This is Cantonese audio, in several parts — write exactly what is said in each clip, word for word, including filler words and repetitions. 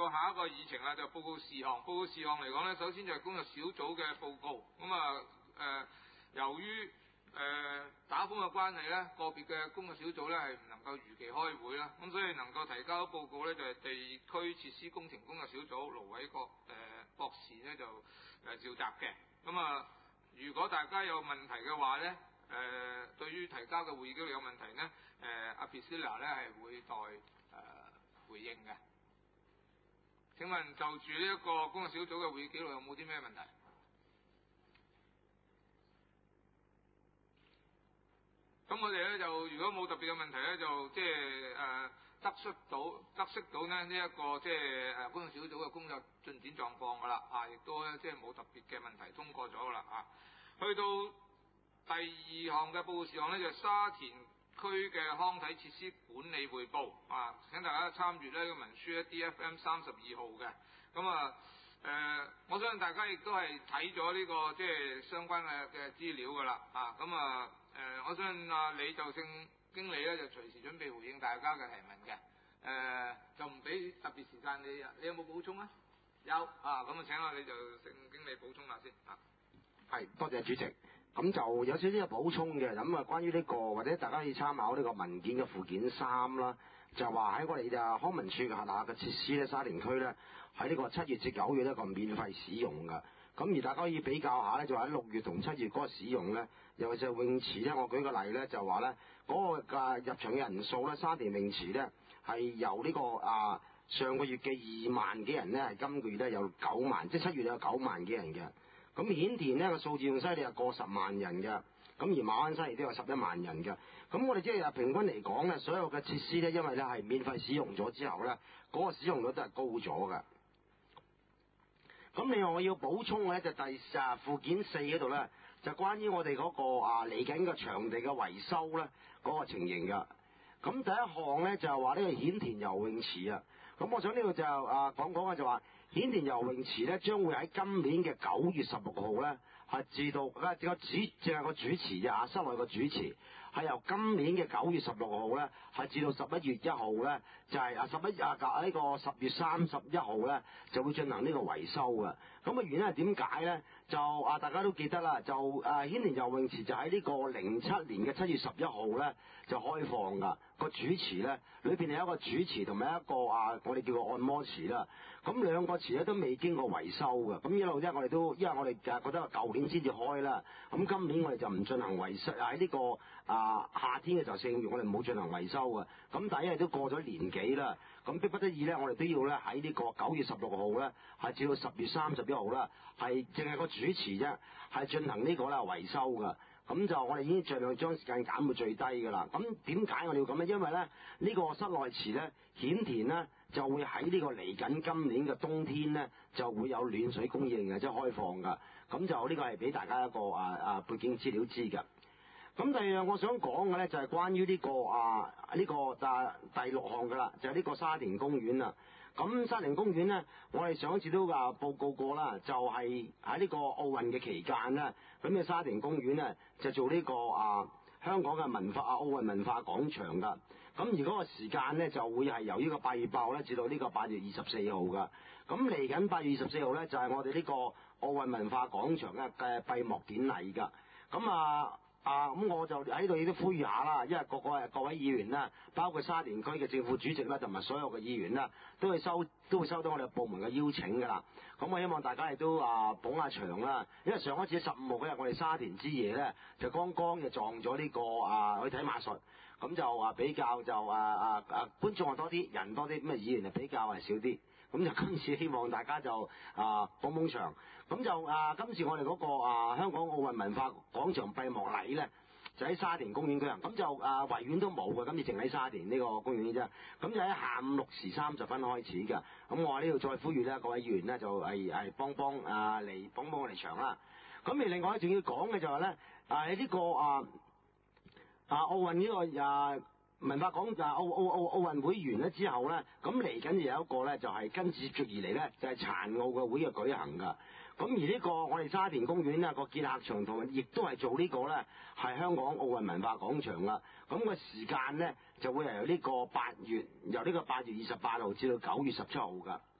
過下一個議程啦，就報告事項。報告事項嚟講呢，首先就係工作小組嘅報告。咁啊誒，由於誒、呃、打風嘅關係呢，個別嘅工作小組呢係唔能夠如期開會啦。咁所以能夠提交報告呢，就係、是、地區設施工程工作小組盧偉國誒、呃、博士呢就誒、呃、召集嘅。咁啊，如果大家有問題嘅話呢，誒、呃、對於提交嘅會議紀錄有問題呢，誒阿 Priscilla 呢係會代誒、呃、回應嘅。請問就住呢一個工作小組嘅會議紀錄有冇啲咩問題？咁我哋咧就如果冇特別嘅問題咧，就即係誒得出到得悉到咧呢一個即係誒工作小組嘅工作進展狀況噶啦，啊，亦都咧即係冇特別嘅問題通過咗噶啦啊。去到第二項嘅報告事項咧，就係、沙田區嘅康體設施管理匯報啊，請大家參閱呢個文書咧 D F M 三十二號嘅。咁啊誒，我相信大家亦都係睇咗呢個即係相關嘅嘅資料噶啦啊。咁啊誒、呃，我相信啊李就勝經理咧就隨時準備回應大家嘅提問嘅。誒、呃，就唔俾特別時間你，你有冇補充啊？有啊，咁啊請啊李就勝經理補充下先啊。 係，多謝主席。咁就有少少嘅補充嘅，咁啊關於呢、這個或者大家可以參考呢個文件嘅附件三啦，就話喺我哋嘅康文署轄下嘅設施咧，沙田區咧喺呢個七月至九月一個免費使用㗎。咁而大家可以比較下咧，就喺六月同七月嗰個使用咧，尤其是泳池咧，我舉個例咧，就話咧嗰個嘅入場嘅人數咧，沙田泳池咧係由呢、這個啊上個月嘅二萬幾人咧，係今個月咧有九萬，即係七月有九萬幾人嘅。咁顯田呢個數字仲犀利，係過十萬人嘅，咁而馬鞍山亦都有十一萬人嘅。咁我哋即係平均嚟講咧，所有嘅設施咧，因為咧係免費使用咗之後咧，嗰、那個使用率都係高咗嘅。咁另外我要補充嘅咧，就第啊附件四嗰度咧，就關於我哋嗰個啊嚟緊嘅場地嘅維修咧嗰個情形嘅。咁第一項咧就係話呢個顯田游泳池啊。咁我想呢度就啊講講嘅就話顯田游泳池咧將會喺今年嘅九月十六號咧係至到啊個主淨係個主池啊室內個主池係由今年嘅九月十六號咧係至到十一月一號咧就係、是、啊十一啊呢個十月三十一號咧就會進行呢個維修嘅。咁啊原因係點解咧？就啊大家都記得啦，就啊顯田游泳池就喺呢個零七年嘅七月十一號咧就開放噶。個主池咧裏邊係一個主池同埋一個啊我哋叫做按摩池啦。咁兩個池咧都未經過維修嘅。咁一路咧我哋都因為我哋誒覺得舊年先至開啦。咁今年我哋就唔進行維修喺呢個啊夏天嘅時候四五月我哋冇進行維修嘅。咁但係因為都過咗年幾啦，咁迫不得已咧我哋都要咧喺呢個九月十六號咧係至到十月三十一號啦，係淨係個主池啫係進行呢個啦維修嘅。咁就我哋已經盡量將時間減到最低㗎啦。咁點解我哋要咁咧？因為咧呢、呢個室內池咧顯田咧就會喺呢個嚟緊今年嘅冬天咧就會有暖水供應嘅，即係開放㗎。咁就呢個係俾大家一個啊啊背景資料知㗎。咁第二樣我想講嘅咧就係關於呢、呢個啊呢、呢個啊第六項㗎啦，就係、係、呢個沙田公園啦。咁沙田公園呢，我哋上一次都啊報告過啦，就係喺呢個奧運嘅期間呢，咁嘅沙田公園呢，就做呢、呢個啊香港嘅文化啊奧運文化廣場噶。咁而嗰個時間呢，就會係由呢個八月八號呢至到呢個八月二十四號噶。咁嚟緊八月二十四號呢，就係、是、我哋呢個奧運文化廣場嘅嘅閉幕典禮噶。咁啊。啊，咁我就喺度亦都呼籲下啦，因為各個各位議員啦，包括沙田區嘅政府主席啦，同埋所有嘅議員啦，都會收都會收到我哋部門嘅邀請噶啦。咁我希望大家亦都啊捧下場啦，因為上一次十五號嗰日我哋沙田之夜咧，就剛剛就撞咗呢、這個啊去睇馬術，咁就啊比較就啊啊啊觀眾係多啲，人多啲，咁啊議員就比較係少啲。咁就今次希望大家就啊捧捧場，咁就啊今次我哋嗰、那個啊香港奧運文化廣場閉幕禮咧，就喺沙田公園舉行，咁就啊維園都冇嘅，今次淨喺沙田呢個公園啫。咁就喺下午六時三十分開始嘅。咁我喺呢度再呼籲咧，各位議員咧就係係幫幫啊嚟幫幫我哋場啦。咁而另外仲要講嘅就係咧啊喺呢個啊啊奧運呢個啊。文化講就奧奧奧奧運會完咗之後咧，咁嚟緊又有一個咧，就係、是、跟接續而嚟咧，就係殘奧嘅會嘅舉行噶。咁而呢個我哋沙田公園呢個結客場同埋亦都係做呢個咧，係香港奧運文化廣場啦。咁、那個時間咧就會係由呢個八月由呢個八月二十八號至到九月十七號噶。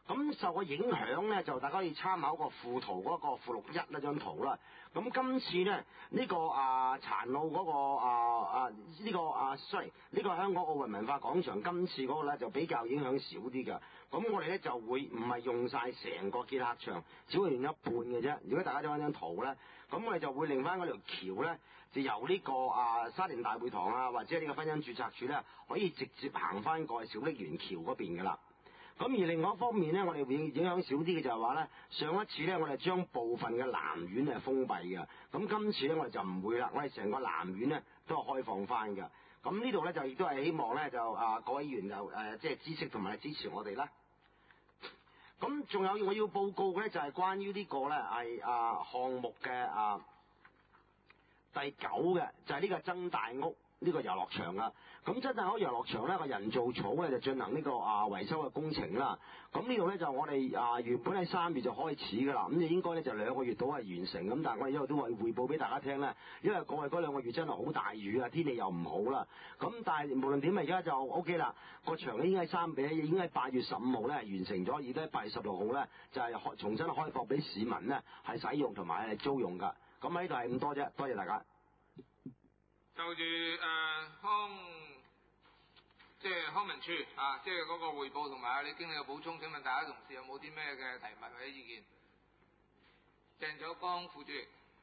咁受個影響咧，就大家可以參考個附圖嗰個附錄一嗰張圖啦。咁今次咧呢、呢個啊殘奧嗰個啊啊呢、呢個啊 sorry 呢個香港奧運文化廣場今次嗰個咧就比較影響少啲㗎。咁我哋咧就會唔係用晒成個結客場，只會用一半嘅啫。如果大家睇翻張圖咧，咁我哋就會令翻嗰條橋咧，就由呢個啊沙田大會堂啊，或者呢個婚姻註冊處咧，可以直接行翻過去小瀝源橋嗰邊㗎啦。咁而另外一方面咧，我哋會影響少啲嘅就係話咧，上一次咧我哋將部分嘅南苑係封閉嘅，咁今次咧我哋就唔會啦，我哋成個南苑咧都係開放翻嘅。咁呢度咧就亦都係希望咧就啊各位議員就誒即係支持同埋支持我哋啦。咁仲有我要報告嘅咧就係關於呢個咧係啊項目嘅啊第九嘅就係呢個曾大屋呢個遊樂場啦。咁真係可以遊樂場咧個人造草咧就進行呢個啊維修嘅工程啦。咁呢度咧就我哋啊原本喺三月就開始㗎啦，咁就應該咧就兩個月到係完成。咁但係我哋一路都會匯報俾大家聽咧，因為過去嗰兩個月真係好大雨啊，天氣又唔好啦。咁但係無論點，而家就 O K 啦。個場已經喺三比，已經喺八月十五號咧完成咗，而家喺八月十六號咧就係開重新開放俾市民咧係使用同埋係租用㗎。咁喺度係咁多啫，多謝大家。 就住誒、呃、康即係康文署啊，即係嗰個匯報同埋啊李經理嘅補充，請問大家同事有冇啲咩嘅提問或者意見？鄭楚光副主席。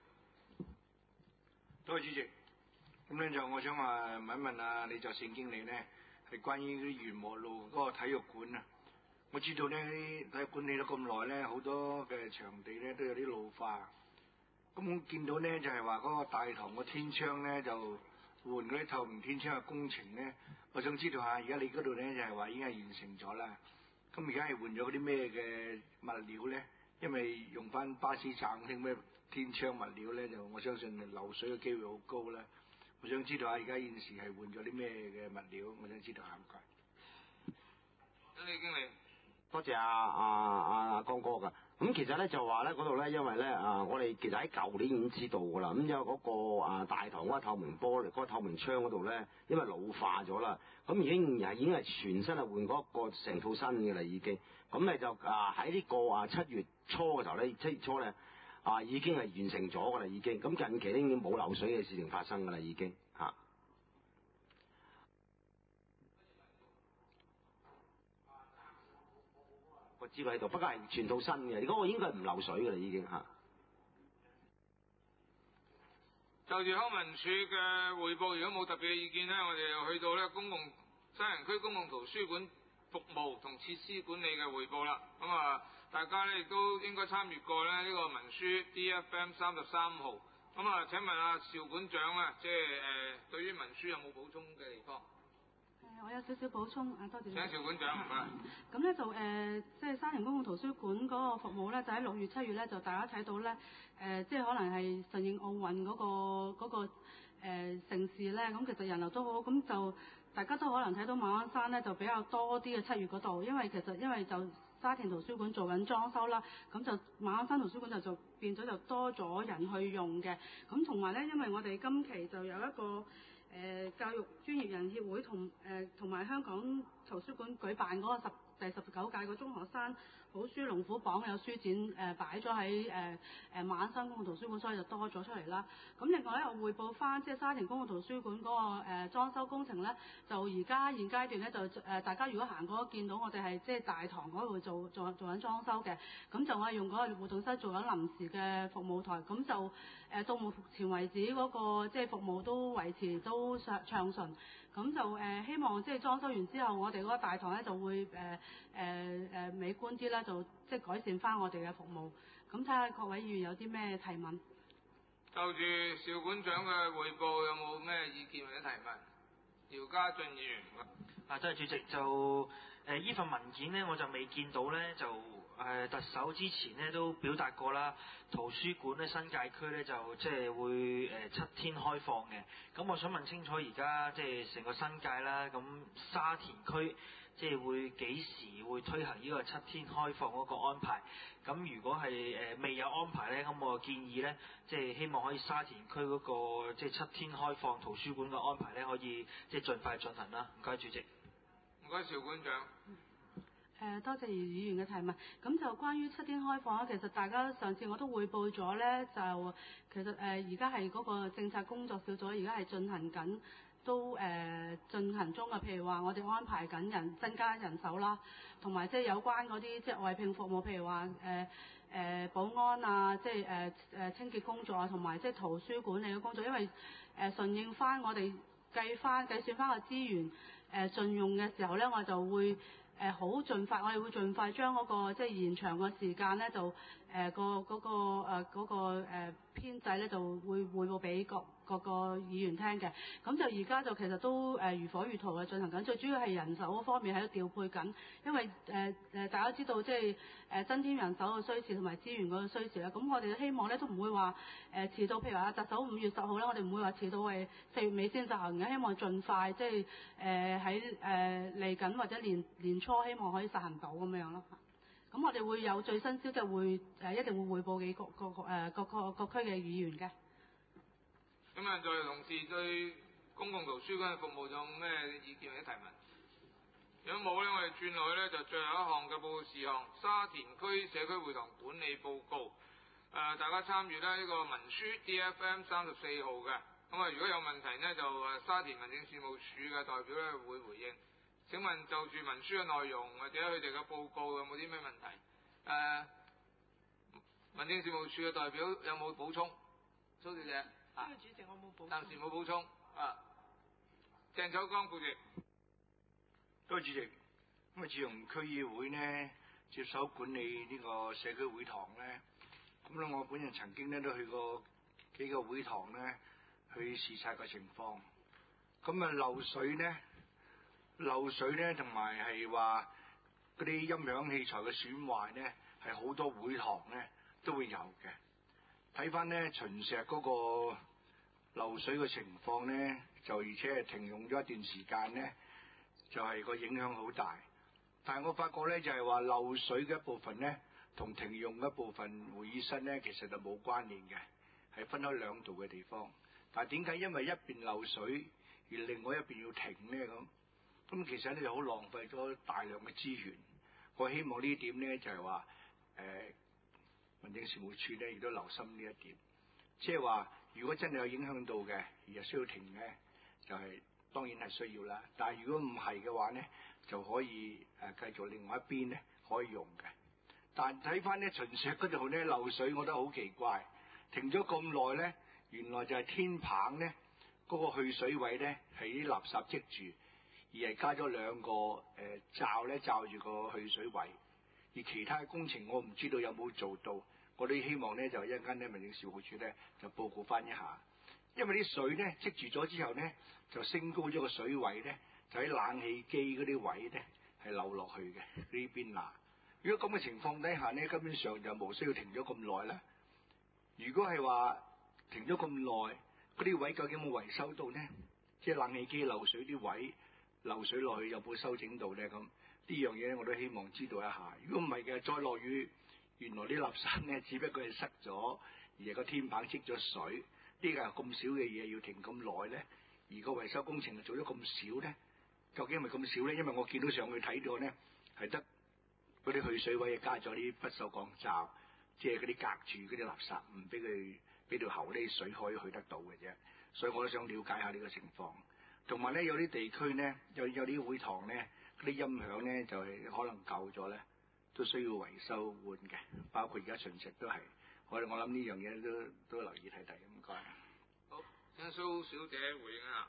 多謝主席。咁咧就我想話問一問啊李作善經理咧，係關於啲元和路嗰個體育館啊。我知道咧體育館起咗咁耐咧，好多嘅場地咧都有啲老化。咁我見到咧就係話嗰個大堂個天窗咧就換嗰啲透明天窗嘅工程咧，我想知道下而家你嗰度咧就係話已經係完成咗啦。咁而家係換咗嗰啲咩嘅物料咧？因為用翻巴士站嗰啲咩天窗物料咧，就我相信漏水嘅機會好高啦。我想知道下而家現時係換咗啲咩嘅物料？我想知道下唔該。 李經理。 多謝阿阿阿江哥㗎。咁其實咧就話咧嗰度咧，因為咧啊，我哋其實喺舊年已經知道㗎啦。咁因為嗰個啊大堂嗰個透明玻璃、嗰個透明窗嗰度咧，因為老化咗啦，咁已經係已經係全新係換嗰個成套新嘅啦已經。咁咧就啊喺呢個啊七月初嘅時候咧，七月初咧啊已經係完成咗㗎啦已經。咁近期咧已經冇漏水嘅事情發生㗎啦已經嚇。個資料喺度，不過係全套新嘅。如果我應該係唔漏水㗎啦，已經嚇。 就住康文署嘅匯報，如果冇特別嘅意見咧，我哋又去到咧公共西人區公共圖書館服務同設施管理嘅匯報啦。咁啊，大家咧亦都應該參閱過咧呢個文書 D F M 三十三號。咁啊，請問阿邵館長啊，即係誒、呃、對於文書有冇補充嘅地方？ 我有少少補充，啊多謝。 請邵館長，唔該。 咁咧就誒、呃，即係沙田公共圖書館嗰個服務咧，就喺六月、七月咧，就大家睇到咧，誒、呃，即係可能係順應奧運嗰、嗰個嗰、嗰個誒盛事咧，咁其實人流都好，咁就大家都可能睇到馬鞍山咧就比較多啲嘅七月嗰度，因為其實因為就沙田圖書館做緊裝修啦，咁就馬鞍山圖書館就就變咗就多咗人去用嘅，咁同埋咧，因為我哋今期就有一個。誒、呃、教育專業人協會同誒同埋香港圖書館舉辦嗰個十第十九屆個中學生好書龍虎榜有書展誒擺咗喺誒誒馬鞍山公共圖書館，所以就多咗出嚟啦。咁另外咧，我匯報翻即係沙田公共圖書館嗰、那個誒、呃、裝修工程咧，就而家現階段咧就誒、呃、大家如果行過見到我哋係即係大堂嗰度做做做緊裝修嘅，咁就我係用嗰個活動室做緊臨時嘅服務台，咁就誒、呃、到目前為止嗰、那個即係服務都維持都暢暢順。咁就誒、呃、希望即係裝修完之後，我哋嗰個大堂咧就會誒誒誒美觀啲啦，就即係改善翻我哋嘅服務。咁睇下各位議員有啲咩提問。 就住邵館長嘅匯報，有冇咩意見或者提問？姚家俊議員。 啊，多謝主席。就誒依、呃、份文件咧，我就未見到咧，就誒、呃、特首之前咧都表達過啦，圖書館咧新界區咧就即係會誒、呃、七天開放嘅。咁我想問清楚，而家即係成個新界啦，咁沙田區即係會幾時會推行呢個七天開放嗰個安排？咁如果係誒、呃、未有安排咧，咁我建議咧，即係希望可以沙田區嗰、那個即係七天開放圖書館嘅安排咧，可以即係盡快進行啦。唔該，主席。 唔該，邵館長。 誒多謝議員嘅提問。咁就關於七天開放咧，其實大家上次我都匯報咗咧，就其實誒而家係嗰個政策工作小組而家係進行緊，都誒、呃、進行中嘅。譬如話我哋安排緊人增加人手啦，同埋即係有關嗰啲即係外聘服務，譬如話誒誒保安啊，即係誒誒清潔工作啊，同埋即係圖書管理嘅工作，因為誒順應翻我哋計翻計算翻個資源誒盡、呃、用嘅時候咧，我就會。誒好盡快，我哋會盡快將嗰、那個即係延長個時間咧，就誒、呃那個嗰、那個誒嗰、呃那個誒編制咧，就會匯報俾各各個議員聽嘅。咁就而家就其實都誒如火如荼嘅進行緊，最主要係人手方面喺度調配緊，因為誒誒、呃、大家知道即係誒增添人手嘅需求同埋資源嗰個需求啦。咁我哋希望咧都唔會話誒、呃、遲到，譬如話特首五月十號咧，我哋唔會話遲到係四月尾先執行嘅，希望盡快即係誒喺誒嚟緊或者年年初希望可以實行到咁樣咯。咁我哋會有最新消息會誒一定會匯報俾各各個誒各個各區嘅議員嘅。 咁啊，在座同事對公共圖書館嘅服務有咩意見或者提問？如果冇咧，我哋轉落去咧就最後一項嘅報告事項，沙田區社區會堂管理報告。誒、呃，大家參與咧呢個文書 D F M 三十四號嘅。咁啊，如果有問題呢，就誒沙田民政事務處嘅代表咧會回應。請問就住文書嘅內容或者佢哋嘅報告有冇啲咩問題？誒、呃，民政事務處嘅代表有冇補充？蘇小姐。 呢個主席我冇補充。 暫時冇補充。啊，鄭九江副主席。 多謝主席。咁啊，自從區議會呢接手管理呢個社區會堂咧，咁咧我本人曾經咧都去過幾個會堂咧去視察個情況。咁啊漏水咧，漏水咧同埋係話嗰啲音響器材嘅損壞咧，係好多會堂咧都會有嘅。睇翻咧秦石嗰個漏水嘅情況咧，就而且係停用咗一段時間咧，就係、是、個影響好大。但係我發覺咧，就係、是、話漏水嘅一部分咧，同停用嘅一部分會議室咧，其實就冇關聯嘅，係分開兩度嘅地方。但係點解因為一邊漏水而另外一邊要停咧？咁咁其實咧就好浪費咗大量嘅資源。我希望呢點咧就係話誒。民政事務處咧亦都留心呢一點，即係話如果真係有影響到嘅，而係需要停咧，就係、是、當然係需要啦。但係如果唔係嘅話咧，就可以誒、呃、繼續另外一邊咧可以用嘅。但睇翻咧秦石嗰度咧漏水，我覺得好奇怪，停咗咁耐咧，原來就係天棚咧嗰、那個去水位咧係啲垃圾積住，而係加咗兩個誒、呃、罩咧罩住個去水位。而其他嘅工程我唔知道有冇做到，我哋希望咧就一陣間咧民政事務處咧就報告翻一下，因為啲水咧積住咗之後咧就升高咗個水位咧，就喺冷氣機嗰啲位咧係流落去嘅呢邊嗱。如果咁嘅情況底下咧，根本上就冇需要停咗咁耐啦。如果係話停咗咁耐，嗰啲位究竟有冇維修到咧？即係冷氣機漏水啲位漏水落去有冇修整到咧？咁呢樣嘢咧，我都希望知道一下。如果唔係嘅，再落雨，原來啲垃圾咧，只不過係塞咗，而係個天棚積咗水。呢個係咁少嘅嘢，要停咁耐咧，而個維修工程做咗咁少咧，究竟係咪咁少咧？因為我見到上去睇到咧，係得嗰啲去水位加咗啲不鏽鋼罩，即係嗰啲隔住嗰啲垃圾，唔俾佢俾條喉呢啲水可以去得到嘅啫。所以我都想了解下呢個情況。同埋咧，有啲地區咧，有有啲會堂咧。啲音響咧就係、是、可能舊咗咧，都需要維修換嘅，包括而家秦石都係。我我諗呢樣嘢都都留意睇睇，唔該。 好，請蘇小姐回應下。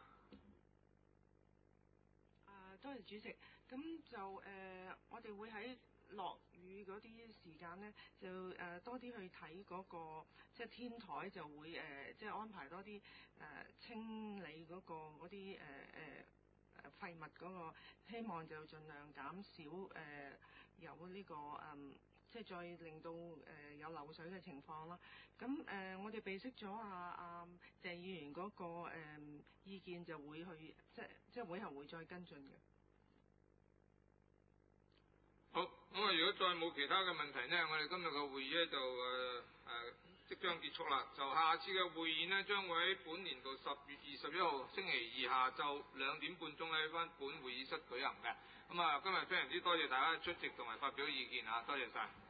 啊，多謝主席。咁就誒、呃，我哋會喺落雨嗰啲時間咧，就誒、呃、多啲去睇嗰、那個即係天台，就會誒、呃、即係安排多啲誒、呃、清理嗰、那個嗰啲誒誒。誒廢物嗰個，希望就盡量減少誒、呃、有呢、這個誒、嗯，即係再令到誒、呃、有漏水嘅情況啦。咁誒、呃，我哋備悉咗阿阿鄭議員嗰、那個誒、呃、意見，就會去即即係會後會再跟進嘅。 好，咁啊，如果再冇其他嘅問題呢，我哋今日嘅會議咧就誒誒即將結束啦。就下次嘅會議呢，將會喺本年度十月二十一號星期二下晝兩點半鐘喺翻本會議室舉行嘅。咁啊，今日非常之多謝大家出席同埋發表意見啊，多謝晒。